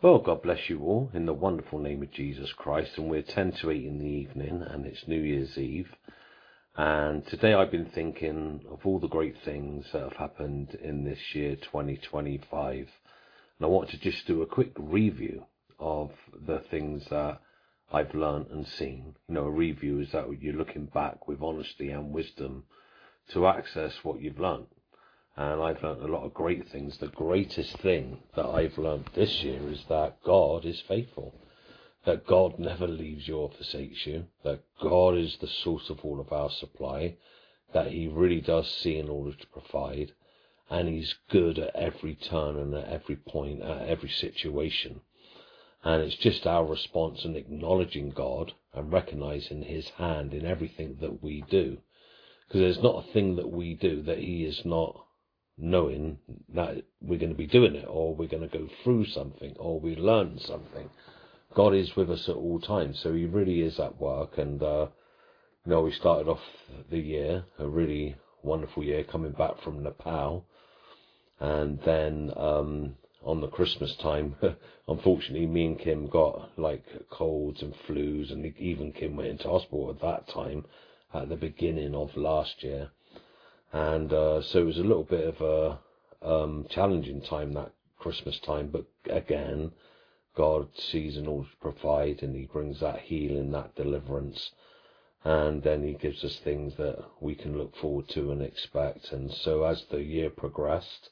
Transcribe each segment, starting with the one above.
Well, God bless you all in the wonderful name of Jesus Christ. And we're 10 to 8 in the evening, and it's New Year's Eve. And today I've been thinking of all the great things that have happened in this year 2025. And I want to just do a quick review of the things that I've learned and seen. You know, a review is that you're looking back with honesty and wisdom to access what you've learned. And I've learned a lot of great things. The greatest thing that I've learned this year is that God is faithful, that God never leaves you or forsakes you, that God is the source of all of our supply, that he really does see in order to provide, and he's good at every turn and at every point, at every situation. And it's just our response in acknowledging God and recognizing his hand in everything that we do. Because there's not a thing that we do that he is not knowing that we're going to be doing it, or we're going to go through something, or we learn something. God is with us at all times, so he really is at work. And we started off the year, a really wonderful year, coming back from Nepal, and then on the Christmas time, unfortunately, me and Kim got like colds and flus, and even Kim went into hospital at that time, at the beginning of last year. And so it was a little bit of a challenging time, that Christmas time. But again, God sees and all to provide, and he brings that healing, that deliverance. And then he gives us things that we can look forward to and expect. And so as the year progressed,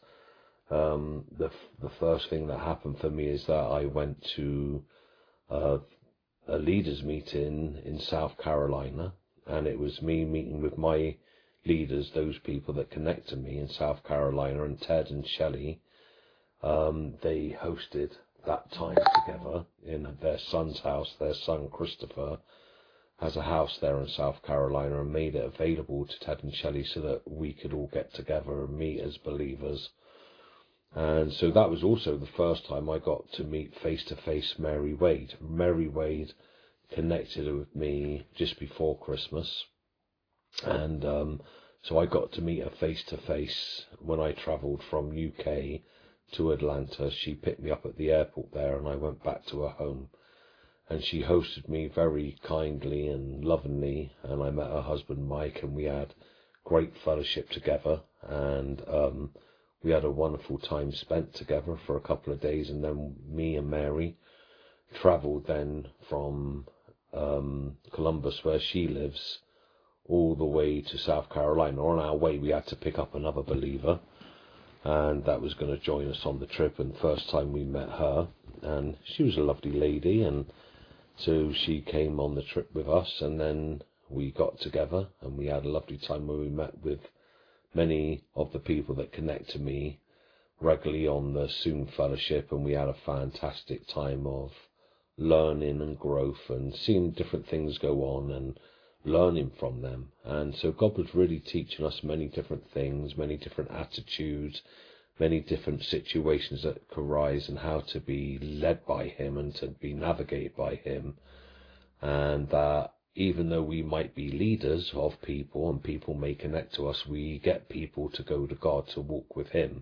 the first thing that happened for me is that I went to a leaders meeting in South Carolina. And it was me meeting with my leaders, those people that connect to me in South Carolina, and Ted and Shelley. They hosted that time together in their son's house. Their son Christopher has a house there in South Carolina, and made it available to Ted and Shelley so that we could all get together and meet as believers. And so that was also the first time I got to meet face to face Mary Wade. Mary Wade connected with me just before Christmas, and so I got to meet her face to face when I travelled from UK to Atlanta. She picked me up at the airport there, and I went back to her home, and she hosted me very kindly and lovingly, and I met her husband Mike, and we had great fellowship together, and we had a wonderful time spent together for a couple of days. And then me and Mary travelled then from Columbus, where she lives, all the way to South Carolina. On our way, we had to pick up another believer, and that was going to join us on the trip. And the first time we met her, and she was a lovely lady, and so she came on the trip with us, and then we got together, and we had a lovely time where we met with many of the people that connect to me regularly on the Zoom fellowship, and we had a fantastic time of learning and growth and seeing different things go on and learning from them. And so God was really teaching us many different things, many different attitudes, many different situations that could arise, and how to be led by him and to be navigated by him. And that even though we might be leaders of people and people may connect to us, we get people to go to God, to walk with him.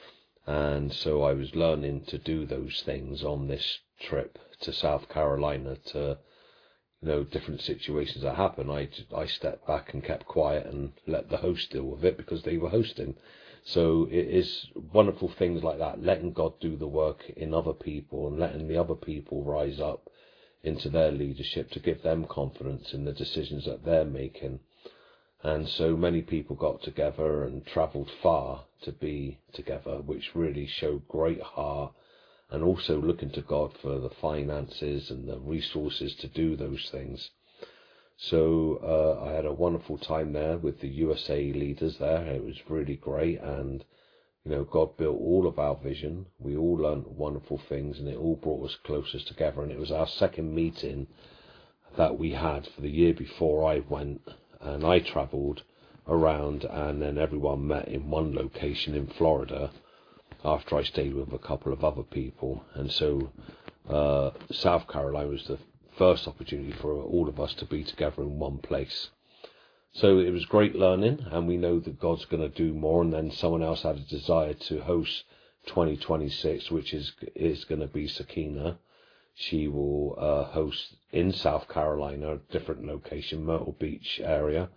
And so I was learning to do those things on this trip to South Carolina, to different situations that happen. I stepped back and kept quiet and let the host deal with it, because they were hosting. So it is wonderful things like that, letting God do the work in other people and letting the other people rise up into their leadership to give them confidence in the decisions that they're making. And so many people got together and travelled far to be together, which really showed great heart, and also looking to God for the finances and the resources to do those things. So I had a wonderful time there with the USA leaders there. It was really great, and God built all of our vision. We all learned wonderful things, and it all brought us closer together. And it was our second meeting that we had for the year before I went, and I travelled around, and then everyone met in one location in Florida after I stayed with a couple of other people. And so South Carolina was the first opportunity for all of us to be together in one place. So it was great learning, and we know that God's going to do more. And then someone else had a desire to host 2026, which is going to be Sakina. She will host in South Carolina, a different location, Myrtle Beach area,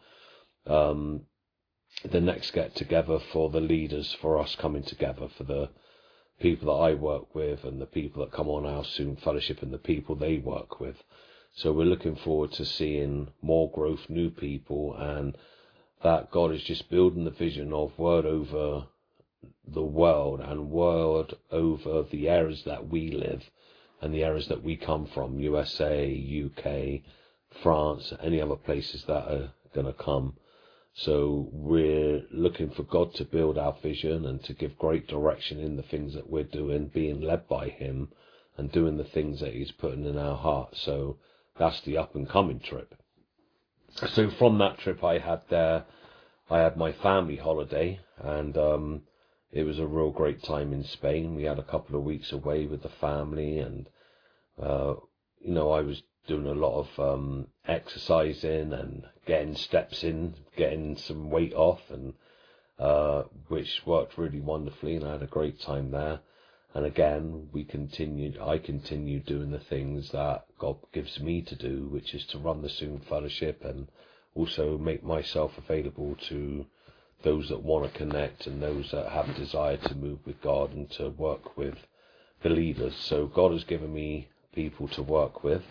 the next get together for the leaders, for us coming together, for the people that I work with and the people that come on our Zoom fellowship and the people they work with. So we're looking forward to seeing more growth, new people, and that God is just building the vision of word over the world and word over the areas that we live and the areas that we come from, USA, UK, France, any other places that are going to come. So we're looking for God to build our vision and to give great direction in the things that we're doing, being led by him and doing the things that he's putting in our heart. So that's the up and coming trip. So from that trip I had my family holiday, and it was a real great time in Spain. We had a couple of weeks away with the family, and I was doing a lot of exercising and getting steps in, getting some weight off, and which worked really wonderfully, and I had a great time there. And again, I continued doing the things that God gives me to do, which is to run the Zoom fellowship and also make myself available to those that want to connect and those that have a desire to move with God and to work with believers. So God has given me people to work with,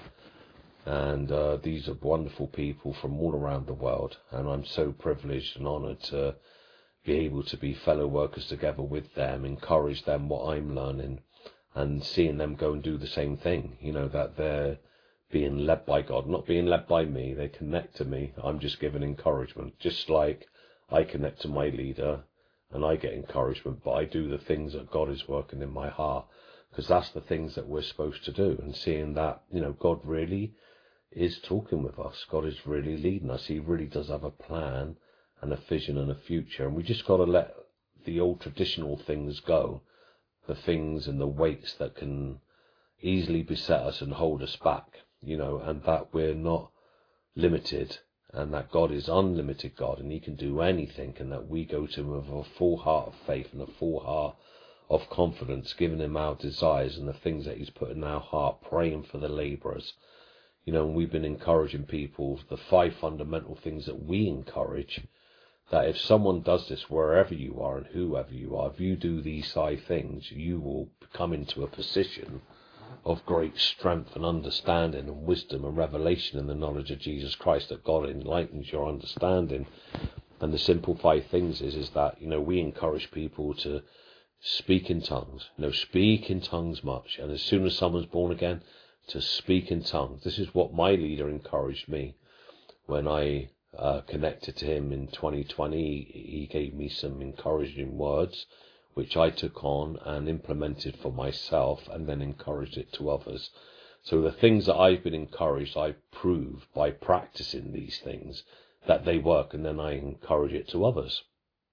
and these are wonderful people from all around the world, and I'm so privileged and honoured to be able to be fellow workers together with them, encourage them what I'm learning, and seeing them go and do the same thing, that they're being led by God, not being led by me. They connect to me. I'm just giving encouragement, just like I connect to my leader and I get encouragement, but I do the things that God is working in my heart, because that's the things that we're supposed to do. And seeing that, God really is talking with us. God is really leading us. He really does have a plan and a vision and a future, and we just got to let the old traditional things go, the things and the weights that can easily beset us and hold us back, and that we're not limited, and that God is unlimited God, and he can do anything, and that we go to him with a full heart of faith and a full heart of confidence, giving him our desires and the things that he's put in our heart, praying for the labourers. And we've been encouraging people, the 5 fundamental things that we encourage, that if someone does this wherever you are and whoever you are, if you do these 5 things, you will come into a position of great strength and understanding and wisdom and revelation in the knowledge of Jesus Christ, that God enlightens your understanding. And the simple 5 things is that, we encourage people to speak in tongues, speak in tongues much. And as soon as someone's born again, to speak in tongues. This is what my leader encouraged me when I connected to him in 2020. He gave me some encouraging words, which I took on and implemented for myself, and then encouraged it to others. So the things that I've been encouraged, I prove by practicing these things that they work, and then I encourage it to others.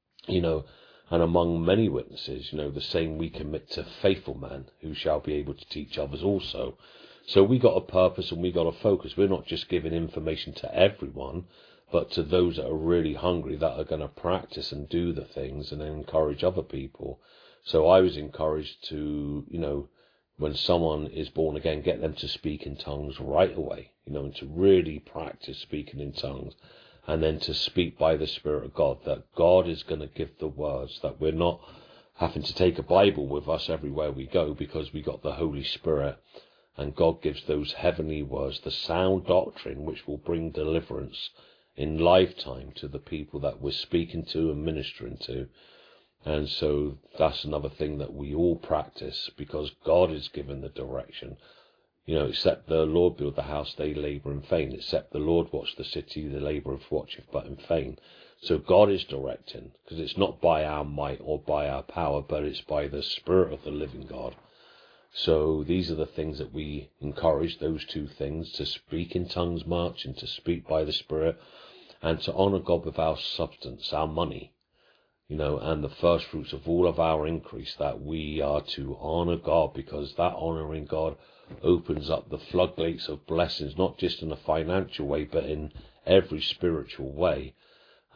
And among many witnesses, the same we commit to faithful men who shall be able to teach others also. So we got a purpose and we got a focus. We're not just giving information to everyone, but to those that are really hungry, that are going to practice and do the things and then encourage other people. So I was encouraged to, when someone is born again, get them to speak in tongues right away, and to really practice speaking in tongues, and then to speak by the Spirit of God, that God is going to give the words, that we're not having to take a Bible with us everywhere we go, because we got the Holy Spirit. And God gives those heavenly words, the sound doctrine, which will bring deliverance in lifetime to the people that we're speaking to and ministering to. And so that's another thing that we all practice, because God is given the direction. Except the Lord build the house, they labour in vain. Except the Lord watch the city, the labourers watcheth but in vain. So God is directing, because it's not by our might or by our power, but it's by the Spirit of the living God. So these are the things that we encourage, those 2 things, to speak in tongues much and to speak by the Spirit, and to honour God with our substance, our money, and the first fruits of all of our increase, that we are to honour God, because that honouring God opens up the floodgates of blessings, not just in a financial way, but in every spiritual way.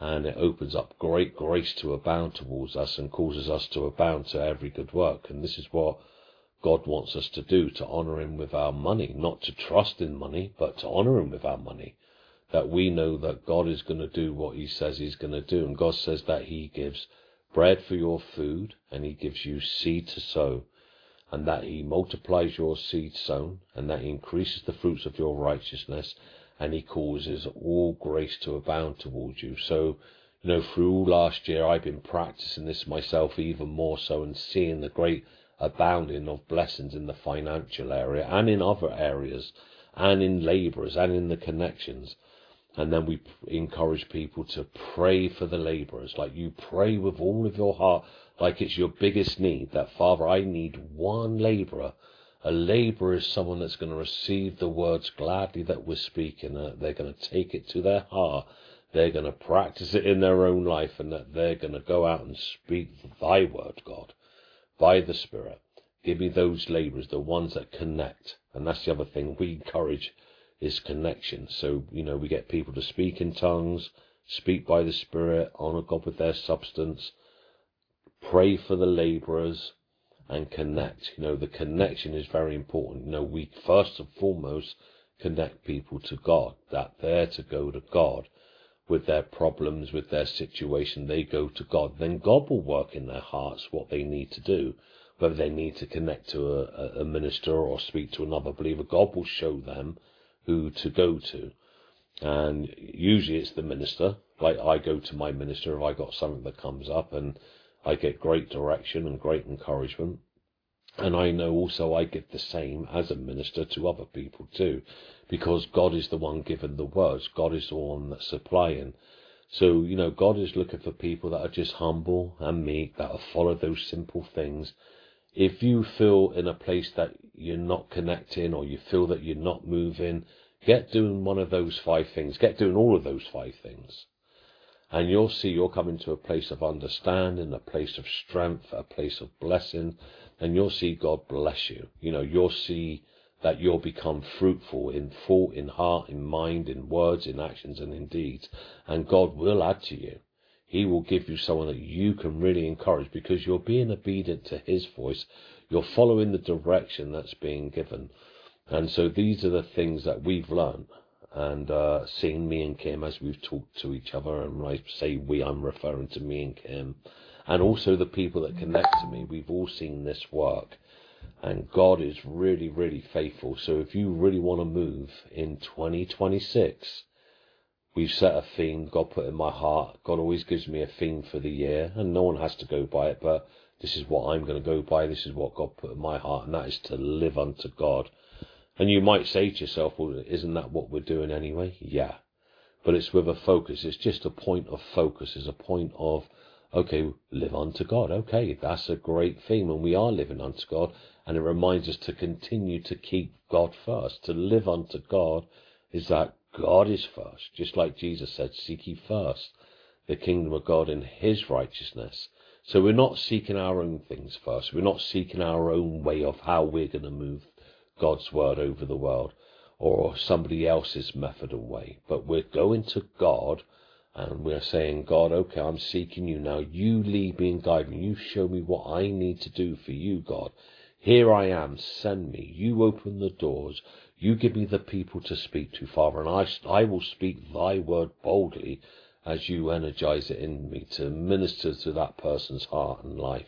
and it opens up great grace to abound towards us and causes us to abound to every good work. And this is what God wants us to do, to honour him with our money, not to trust in money, but to honour him with our money. That we know that God is going to do what he says he's going to do. And God says that he gives bread for your food, and he gives you seed to sow, and that he multiplies your seed sown, and that he increases the fruits of your righteousness, and he causes all grace to abound towards you. So, through all last year, I've been practicing this myself even more so, and seeing the great abounding of blessings in the financial area and in other areas, and in labourers and in the connections. And then we encourage people to pray for the labourers, like you pray with all of your heart, like it's your biggest need, that Father, I need one labourer. A labourer is someone that's going to receive the words gladly that we're speaking, they're going to take it to their heart, they're going to practice it in their own life, and that they're going to go out and speak thy word, God, by the Spirit. Give me those labourers, the ones that connect. And that's the other thing we encourage, is connection. So, we get people to speak in tongues, speak by the Spirit, honour God with their substance, pray for the labourers, and connect. The connection is very important. We first and foremost connect people to God, that they're to go to God with their problems, with their situation. They go to God. Then God will work in their hearts what they need to do. Whether they need to connect to a minister or speak to another believer, God will show them who to go to. And usually it's the minister. Like I go to my minister if I got something that comes up, and I get great direction and great encouragement. And I know also I give the same as a minister to other people too, because God is the one giving the words. God is the one that's supplying. So, God is looking for people that are just humble and meek, that will follow those simple things. If you feel in a place that you're not connecting, or you feel that you're not moving, get doing one of those 5 things. Get doing all of those 5 things. And you'll see you'll come into a place of understanding, a place of strength, a place of blessing, and you'll see God bless you. You'll see that you'll become fruitful in thought, in heart, in mind, in words, in actions, and in deeds. And God will add to you. He will give you someone that you can really encourage, because you're being obedient to his voice. You're following the direction that's being given. And so these are the things that we've learned. And seeing me and Kim as we've talked to each other, and when I say we, I'm referring to me and Kim, and also the people that connect to me, we've all seen this work. And God is really, really faithful. So if you really want to move in 2026, we've set a theme God put in my heart. God always gives me a theme for the year, and no one has to go by it, but this is what I'm going to go by. This is what God put in my heart, and that is to live unto God. And you might say to yourself, well, isn't that what we're doing anyway? Yeah. But it's with a focus. It's just a point of focus. It's a point of, okay, live unto God. Okay, that's a great theme, and we are living unto God. And it reminds us to continue to keep God first. To live unto God is that God is first. Just like Jesus said, seek ye first the kingdom of God and his righteousness. So we're not seeking our own things first. We're not seeking our own way of how we're going to move God's word over the world, or somebody else's method and way. But we're going to God, and we're saying, God, okay, I'm seeking you now. You lead me and guide me. You show me what I need to do for you, God. Here I am, send me. You open the doors. You give me the people to speak to, Father, and I will speak thy word boldly as you energize it in me to minister to that person's heart and life.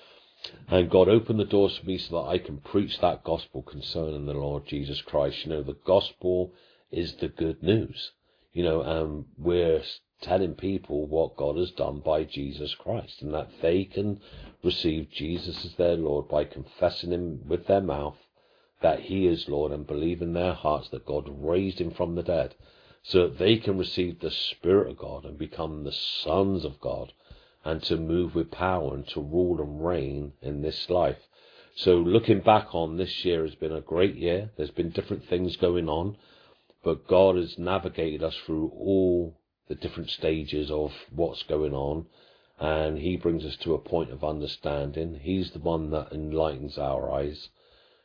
And God, open the doors for me so that I can preach that gospel concerning the Lord Jesus Christ. The gospel is the good news. And we're telling people what God has done by Jesus Christ, and that they can receive Jesus as their Lord by confessing him with their mouth that he is Lord, and believe in their hearts that God raised him from the dead, so that they can receive the Spirit of God and become the sons of God, and to move with power and to rule and reign in this life. So looking back on this year has been a great year. There's been different things going on, but God has navigated us through all the different stages of what's going on, and he brings us to a point of understanding. He's the one that enlightens our eyes,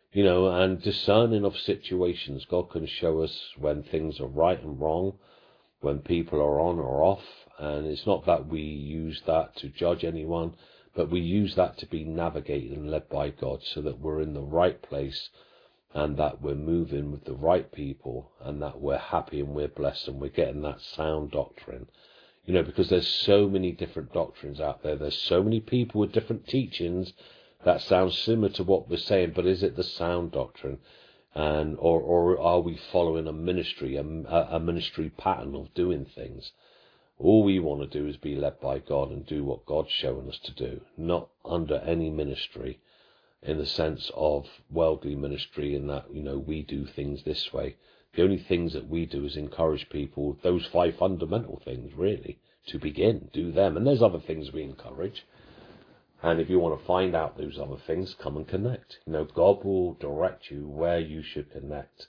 and discerning of situations. God can show us when things are right and wrong, when people are on or off. And it's not that we use that to judge anyone, but we use that to be navigated and led by God, so that we're in the right place and that we're moving with the right people and that we're happy and we're blessed and we're getting that sound doctrine. Because there's so many different doctrines out there. There's so many people with different teachings that sound similar to what we're saying, but is it the sound doctrine? And or are we following a ministry pattern of doing things? All we want to do is be led by God and do what God's showing us to do, not under any ministry in the sense of worldly ministry, in that, we do things this way. The only things that we do is encourage people, those 5 fundamental things, really, to begin, do them. And there's other things we encourage. And if you want to find out those other things, come and connect. God will direct you where you should connect,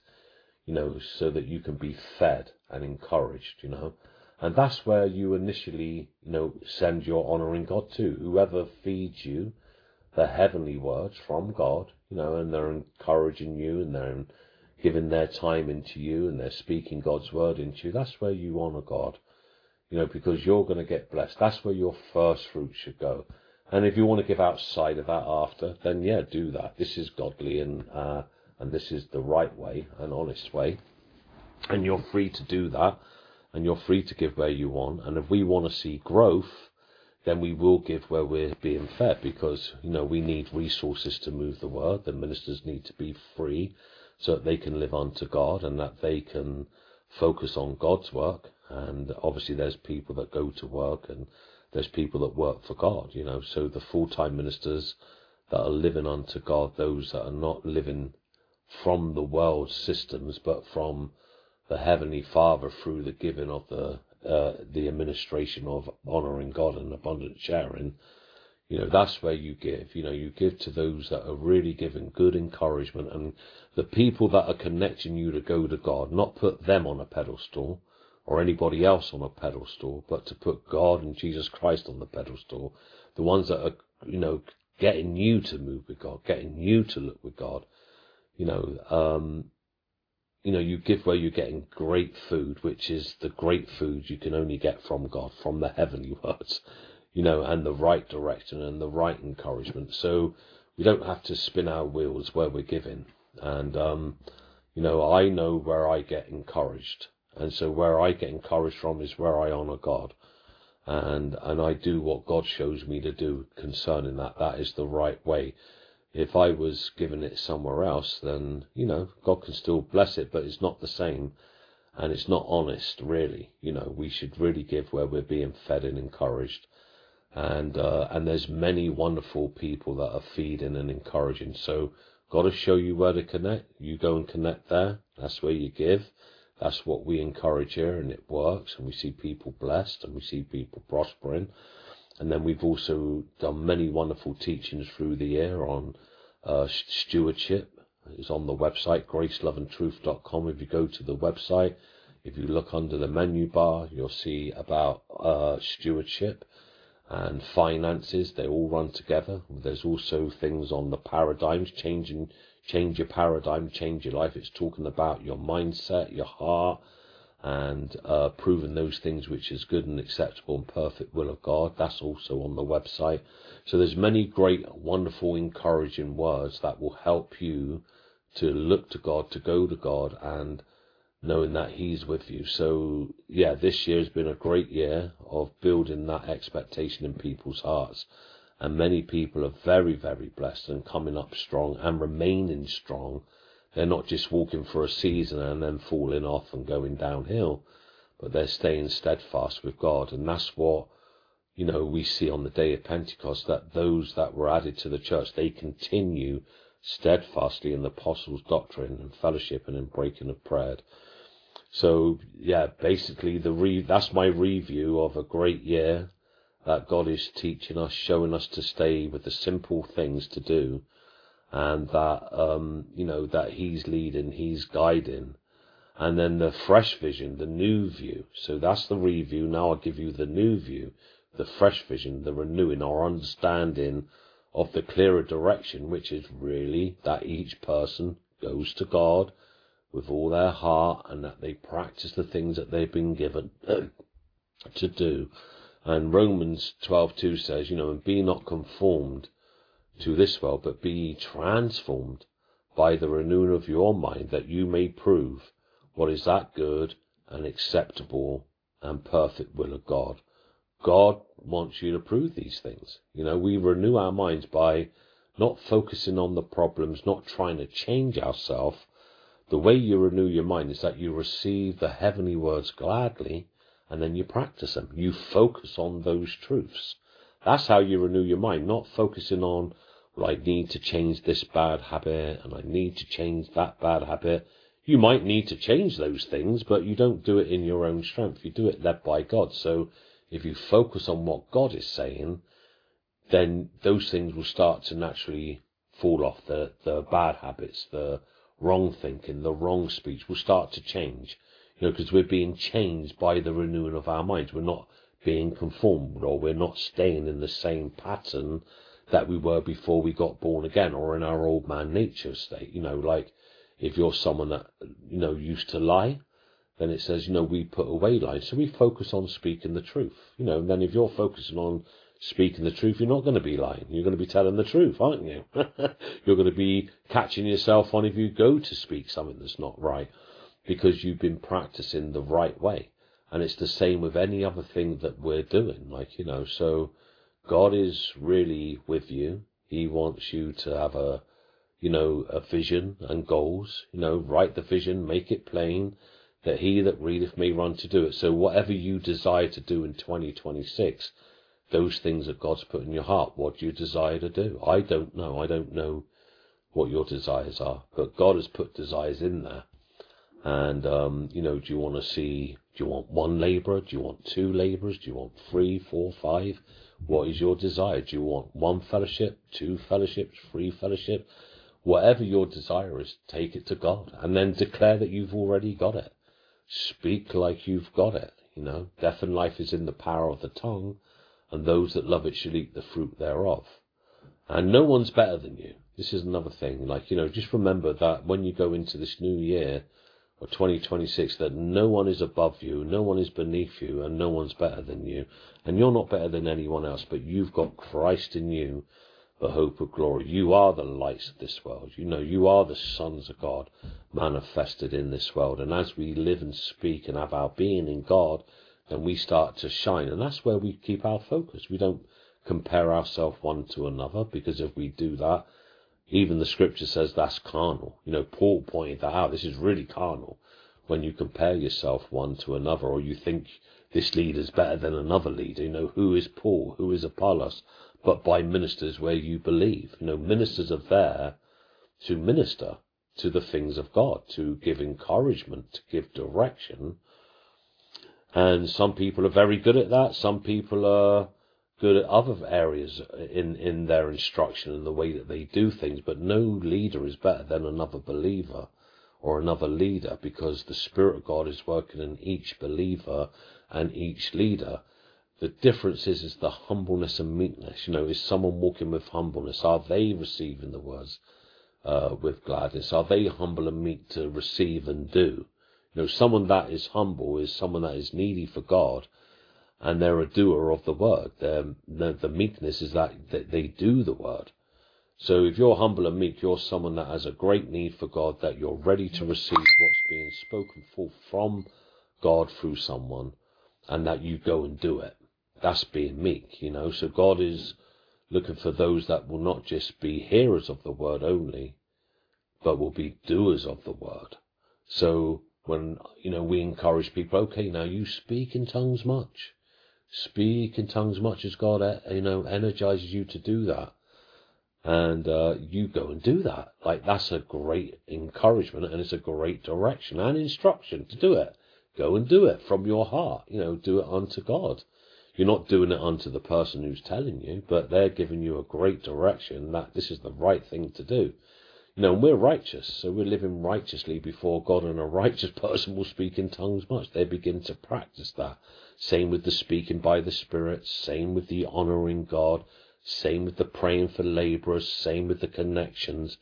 so that you can be fed and encouraged, And that's where you initially, send your honouring God to. Whoever feeds you the heavenly words from God, and they're encouraging you and they're giving their time into you and they're speaking God's word into you, that's where you honour God, because you're going to get blessed. That's where your first fruit should go. And if you want to give outside of that after, then yeah, do that. This is godly and this is the right way, an honest way. And you're free to do that, and you're free to give where you want. And if we want to see growth, then we will give where we're being fed, because, we need resources to move the word. The ministers need to be free so that they can live unto God and that they can focus on God's work. And obviously there's people that go to work and there's people that work for God, So the full-time ministers that are living unto God, those that are not living from the world's systems, but from the Heavenly Father through the giving of the administration of honouring God and abundant sharing, that's where you give. You give to those that are really giving good encouragement, and the people that are connecting you to go to God, not put them on a pedestal or anybody else on a pedestal, but to put God and Jesus Christ on the pedestal. The ones that are, getting you to move with God, getting you to look with God, you give where you're getting great food, which is the great food you can only get from God, from the heavenly words, and the right direction and the right encouragement. So we don't have to spin our wheels where we're giving. And, I know where I get encouraged. And so where I get encouraged from is where I honour God. And I do what God shows me to do concerning that. That is the right way. If I was giving it somewhere else, then, God can still bless it, but it's not the same. And it's not honest, really. We should really give where we're being fed and encouraged. And there's many wonderful people that are feeding and encouraging. So got to show you where to connect. You go and connect there. That's where you give. That's what we encourage here, and it works. And we see people blessed, and we see people prospering. And then we've also done many wonderful teachings through the year on stewardship. It's on the website, graceloveandtruth.com. If you go to the website, if you look under the menu bar, you'll see about stewardship and finances. They all run together. There's also things on the paradigms, change your paradigm, change your life. It's talking about your mindset, your heart, and proving those things which is good and acceptable and perfect will of God. That's also on the website. So there's many great, wonderful, encouraging words that will help you to look to God, to go to God, and knowing that He's with you. So yeah, this year has been a great year of building that expectation in people's hearts. And many people are very, very blessed and coming up strong and remaining strong. They're not just walking for a season and then falling off and going downhill, but they're staying steadfast with God. And that's what, we see on the day of Pentecost, that those that were added to the church, they continue steadfastly in the apostles' doctrine and fellowship and in breaking of bread. So, yeah, basically that's my review of a great year that God is teaching us, showing us to stay with the simple things to do. And that, that He's leading, He's guiding. And then the fresh vision, the new view. So that's the review. Now I'll give you the new view, the fresh vision, the renewing, our understanding of the clearer direction, which is really that each person goes to God, with all their heart, and that they practice the things that they've been given to do. And Romans 12:2 says, and be not conformed to this world, but be transformed by the renewing of your mind, that you may prove what is that good and acceptable and perfect will of God. God wants you to prove these things. We renew our minds by not focusing on the problems, not trying to change ourselves. The way you renew your mind is that you receive the heavenly words gladly, and then you practice them. You focus on those truths. That's how you renew your mind, not focusing on, well, I need to change this bad habit, and I need to change that bad habit. You might need to change those things, but you don't do it in your own strength. You do it led by God. So if you focus on what God is saying, then those things will start to naturally fall off. The bad habits, the wrong thinking, the wrong speech will start to change. Because we're being changed by the renewing of our minds. We're not being conformed, or we're not staying in the same pattern that we were before we got born again, or in our old man nature state. Like if you're someone that, used to lie, then it says, we put away lying. So we focus on speaking the truth. And then if you're focusing on speaking the truth, you're not going to be lying. You're going to be telling the truth, aren't you? You're going to be catching yourself on if you go to speak something that's not right, because you've been practicing the right way. And it's the same with any other thing that we're doing. So God is really with you. He wants you to have a vision and goals. Write the vision, make it plain, that he that readeth may run to do it. So whatever you desire to do in 2026, those things that God's put in your heart, what do you desire to do? I don't know. I don't know what your desires are, but God has put desires in there. And, do you want do you want one labourer? Do you want two labourers? Do you want 3, 4, 5? What is your desire? Do you want one fellowship, 2 fellowships, 3 fellowship? Whatever your desire is, take it to God, and then declare that you've already got it. Speak like you've got it. Death and life is in the power of the tongue, and those that love it shall eat the fruit thereof. And no one's better than you. This is another thing. Just remember that when you go into this new year, or 2026, that no one is above you, no one is beneath you, and no one's better than you. And you're not better than anyone else, but you've got Christ in you, the hope of glory. You are the lights of this world. You are the sons of God manifested in this world. And as we live and speak and have our being in God, then we start to shine. And that's where we keep our focus. We don't compare ourselves one to another, because if we do that, even the scripture says that's carnal. Paul pointed that out. This is really carnal when you compare yourself one to another, or you think this leader's better than another leader. Who is Paul? Who is Apollos? But by ministers where you believe. Ministers are there to minister to the things of God, to give encouragement, to give direction. And some people are very good at that. Some people are good at other areas in their instruction and the way that they do things, but no leader is better than another believer or another leader, because the Spirit of God is working in each believer and each leader. The difference is the humbleness and meekness. Is someone walking with humbleness? Are they receiving the words with gladness? Are they humble and meek to receive and do? Someone that is humble is someone that is needy for God, and they're a doer of the word. The meekness is that they do the word. So if you're humble and meek, you're someone that has a great need for God, that you're ready to receive what's being spoken forth from God through someone, and that you go and do it. That's being meek, So God is looking for those that will not just be hearers of the word only, but will be doers of the word. So when, we encourage people, okay, now you speak in tongues much. Speak in tongues much as God, energizes you to do that. And you go and do that. That's a great encouragement, and it's a great direction and instruction to do it. Go and do it from your heart. Do it unto God. You're not doing it unto the person who's telling you, but they're giving you a great direction that this is the right thing to do. And we're righteous, so we're living righteously before God, and a righteous person will speak in tongues much. They begin to practice that. Same with the speaking by the Spirit, same with the honouring God, same with the praying for labourers, same with the connections,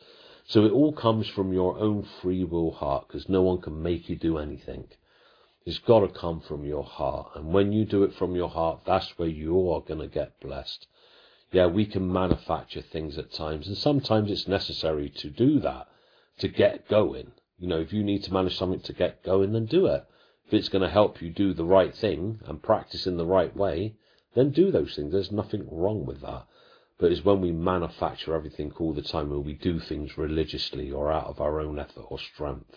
So it all comes from your own free will heart, because no one can make you do anything. It's got to come from your heart. And when you do it from your heart, that's where you are going to get blessed. Yeah, we can manufacture things at times, and sometimes it's necessary to do that, to get going. If you need to manage something to get going, then do it. If it's going to help you do the right thing and practice in the right way, then do those things. There's nothing wrong with that. But it's when we manufacture everything all the time, when we do things religiously or out of our own effort or strength,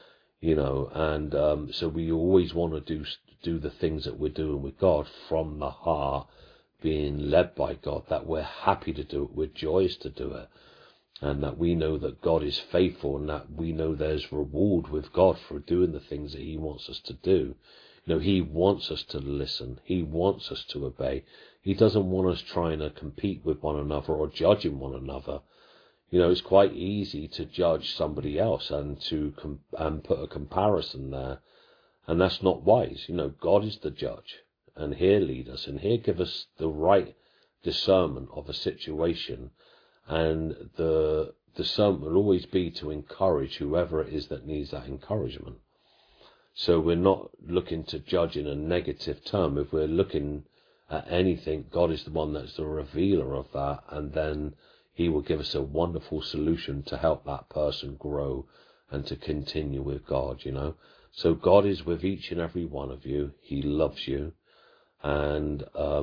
and so we always want to do the things that we're doing with God from the heart, being led by God, that we're happy to do it, we're joyous to do it, and that we know that God is faithful, and that we know there's reward with God for doing the things that he wants us to do. He wants us to listen. He wants us to obey. He doesn't want us trying to compete with one another or judging one another. It's quite easy to judge somebody else and to put a comparison there, and that's not wise. God is the judge, and he'll lead us, and he'll give us the right discernment of a situation, and the discernment will always be to encourage whoever it is that needs that encouragement. So we're not looking to judge in a negative term. If we're looking at anything, God is the one that's the revealer of that, and then he will give us a wonderful solution to help that person grow and to continue with God, So God is with each and every one of you. He loves you. And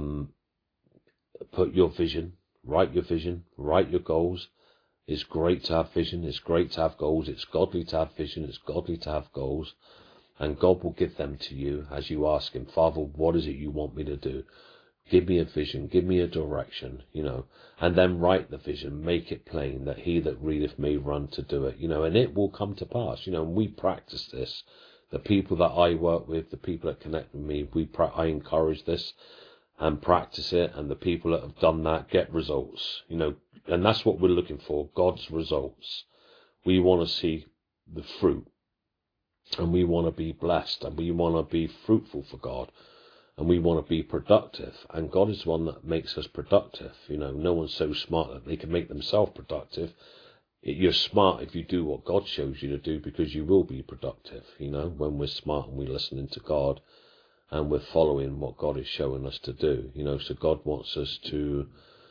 put your vision, write your goals. It's great to have vision. It's great to have goals. It's godly to have vision. It's godly to have goals. And God will give them to you as you ask him, Father, what is it you want me to do? Give me a vision, give me a direction, and then write the vision, make it plain, that he that readeth may run to do it, and it will come to pass, and we practice this. The people that I work with, the people that connect with me, I encourage this and practice it, and the people that have done that get results, and that's what we're looking for, God's results. We want to see the fruit, and we want to be blessed, and we want to be fruitful for God. And we want to be productive, and God is one that makes us productive. No one's so smart that they can make themselves productive. You're smart if you do what God shows you to do, because you will be productive, when we're smart and we're listening to God and we're following what God is showing us to do, So God wants us to,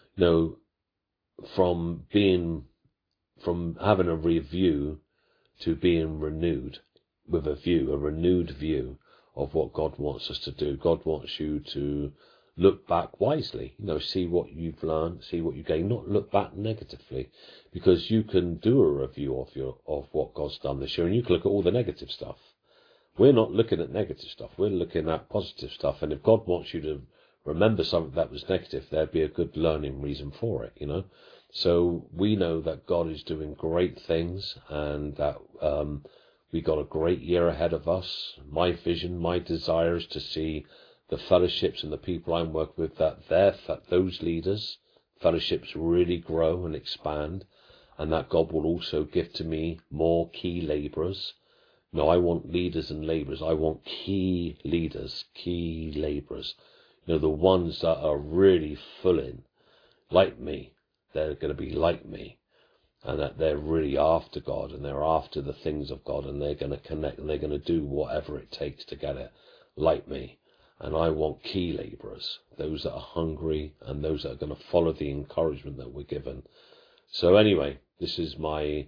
from having a review to being renewed with a renewed view of what God wants us to do. God wants you to look back wisely, see what you've learned, see what you gain, not look back negatively, because you can do a review of what God's done this year, and you can look at all the negative stuff. We're not looking at negative stuff, we're looking at positive stuff, and if God wants you to remember something that was negative, there'd be a good learning reason for it, So we know that God is doing great things, and that we got a great year ahead of us. My vision, my desire is to see the fellowships and the people I'm working with, that those leaders, fellowships really grow and expand, and that God will also give to me more key labourers. No, I want leaders and labourers. I want key leaders, key labourers. The ones that are really full in, like me. They're going to be like me. And that they're really after God, and they're after the things of God, and they're going to connect, and they're going to do whatever it takes to get it, like me. And I want key labourers, those that are hungry, and those that are going to follow the encouragement that we're given. So anyway, this is my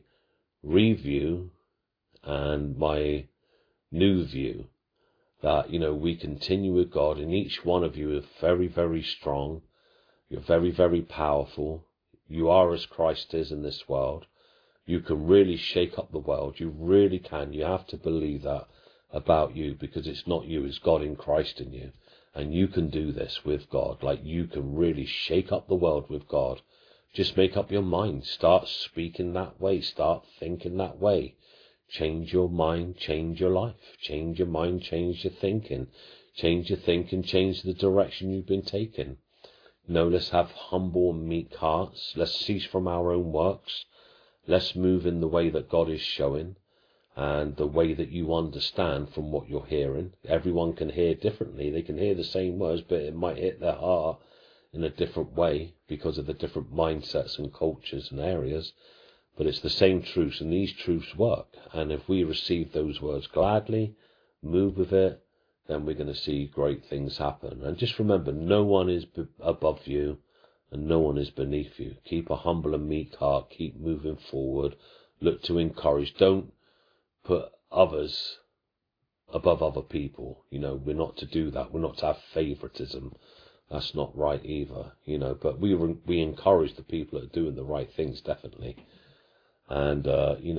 review and my new view, that, we continue with God, and each one of you is very, very strong. You're very, very powerful. You are as Christ is in this world. You can really shake up the world. You really can. You have to believe that about you, because it's not you, it's God in Christ in you. And you can do this with God. Like, you can really shake up the world with God. Just make up your mind. Start speaking that way. Start thinking that way. Change your mind, change your life. Change your mind, change your thinking. Change your thinking, change the direction you've been taking. Let's have humble and meek hearts. Let's cease from our own works. Let's move in the way that God is showing, and the way that you understand from what you're hearing. Everyone can hear differently. They can hear the same words, but it might hit their heart in a different way because of the different mindsets and cultures and areas. But it's the same truths, and these truths work. And if we receive those words gladly, move with it, then we're going to see great things happen. And just remember, no one is above you and no one is beneath you. Keep a humble and meek heart. Keep moving forward. Look to encourage. Don't put others above other people. We're not to do that. We're not to have favoritism. That's not right either, but we encourage the people that are doing the right things, definitely. And,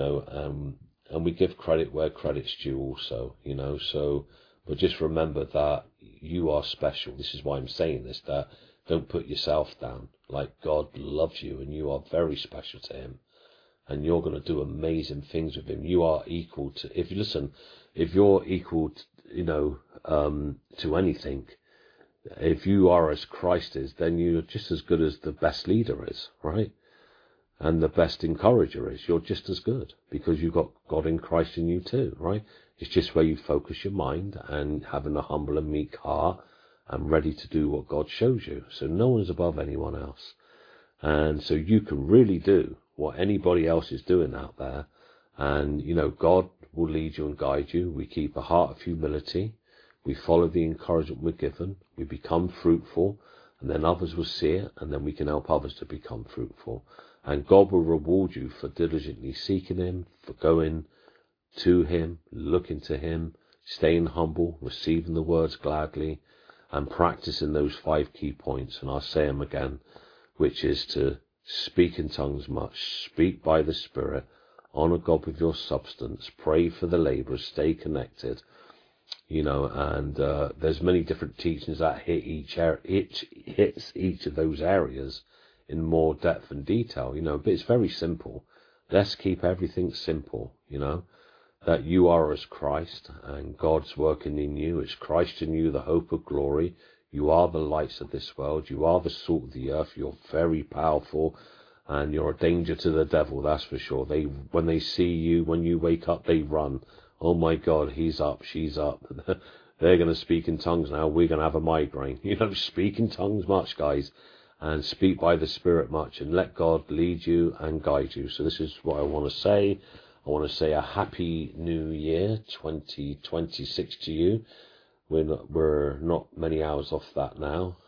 and we give credit where credit's due also, but just remember that you are special. This is why I'm saying this, that don't put yourself down. Like, God loves you and you are very special to him, and you're going to do amazing things with him. You are equal to, if you're equal to, to anything, if you are as Christ is, then you're just as good as the best leader is, right? And the best encourager is. You're just as good, because you've got God in Christ in you too, right? It's just where you focus your mind and having a humble and meek heart and ready to do what God shows you. So no one's above anyone else. And so you can really do what anybody else is doing out there. And, God will lead you and guide you. We keep a heart of humility. We follow the encouragement we're given. We become fruitful, and then others will see it, and then we can help others to become fruitful. And God will reward you for diligently seeking him, for going to him, looking to him, staying humble, receiving the words gladly, and practicing those 5 key points. And I'll say them again, which is to speak in tongues much, speak by the Spirit, honour God with your substance, pray for the labourers, stay connected. And there's many different teachings that hits each of those areas in more depth and detail, but it's very simple. Let's keep everything simple, that you are as Christ and God's working in you. It's Christ in you, the hope of glory. You are the lights of this world. You are the salt of the earth. You're very powerful, and you're a danger to the devil, that's for sure. When they see you, when you wake up, they run. Oh my God, he's up, she's up. They're going to speak in tongues now. We're going to have a migraine. Speak in tongues much, guys. And speak by the Spirit much, and let God lead you and guide you. So this is what I want to say. I want to say a happy new year, 2026 to you. We're not many hours off that now.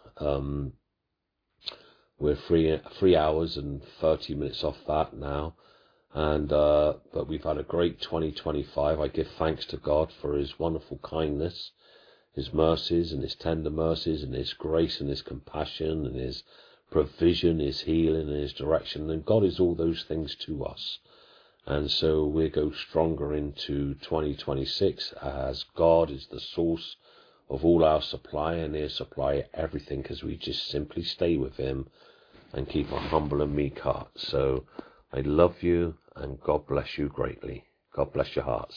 We're 3 hours and 30 minutes off that now. And but we've had a great 2025. I give thanks to God for his wonderful kindness, his mercies and his tender mercies, and his grace and his compassion and his provision, his healing and his direction. And God is all those things to us. And so we go stronger into 2026 as God is the source of all our supply, and he'll supply everything as we just simply stay with him and keep a humble and meek heart. So I love you, and God bless you greatly. God bless your hearts.